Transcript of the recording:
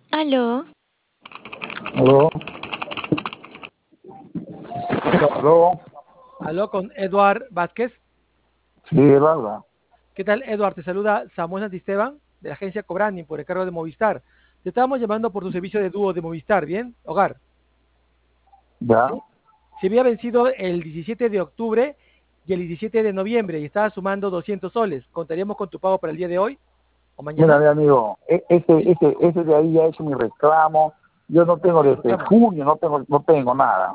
Aló, Aló, aló, Aló con Eduard Vázquez. sí, él habla. ¿Qué tal, Eduard? Te saluda Samuel Santisteban de la agencia Cobrani por el cargo de Movistar. Te estábamos llamando por tu servicio de dúo de Movistar, ¿bien? Hogar. Ya, Se había vencido el 17 de octubre y el 17 de noviembre y estaba sumando 200 soles. ¿Contaríamos con tu pago para el día de hoy o mira, mañana? mi amigo, ese de ahí ya he hecho mi reclamo. Yo no tengo ¿Cuál es tu desde reclamo? junio, no tengo nada.